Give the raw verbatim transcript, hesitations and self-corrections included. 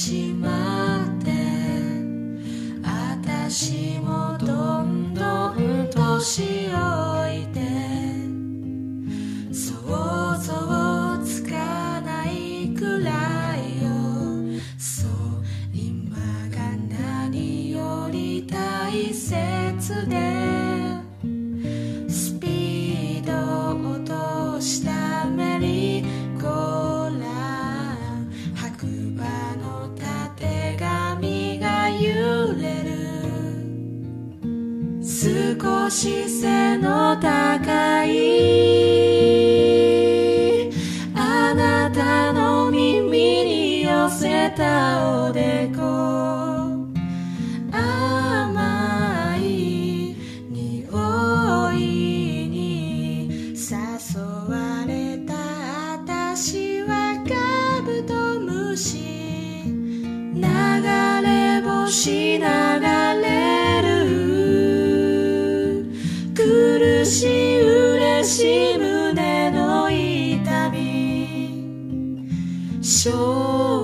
しまってあたしもどんどん年老いて想像つかないくらいよそう今が何より大切でスピードを落としたメリーゴーラン白馬のたてがみが揺れる少し背の高いあなたの耳に寄せたおでこ甘い匂いに誘われた私はカブトムシ流れ星流れる苦しい嬉しい胸の痛み